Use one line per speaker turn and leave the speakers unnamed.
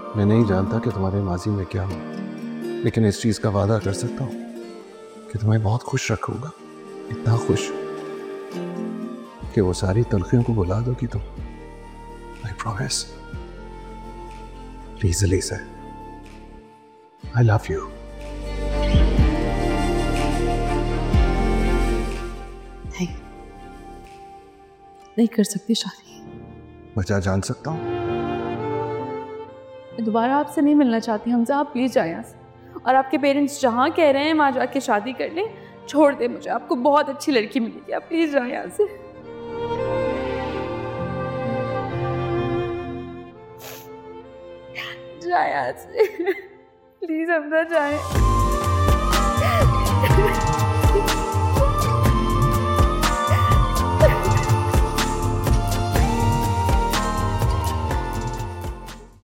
मैं नहीं जानता कि तुम्हारे माजी में क्या हो, लेकिन इस चीज का वादा कर सकता हूँ कि तुम्हें बहुत खुश रखूंगा, इतना खुश कि वो सारी तलखियों को बुला दोगी तुम। I promise. Please Alisa, I love you.
नहीं कर सकती शादी।
वजह जान सकता हूँ?
मैं दोबारा आपसे नहीं मिलना चाहती हमजा, आप प्लीज जाए यहाँ से। और आपके पेरेंट्स जहाँ कह रहे हैं वहाँ जाके शादी कर लें, छोड़ दे मुझे, आपको बहुत अच्छी लड़की मिलेगी, आप प्लीज जाए यहाँ से। जाए यहाँ से प्लीज हमजा, जाए।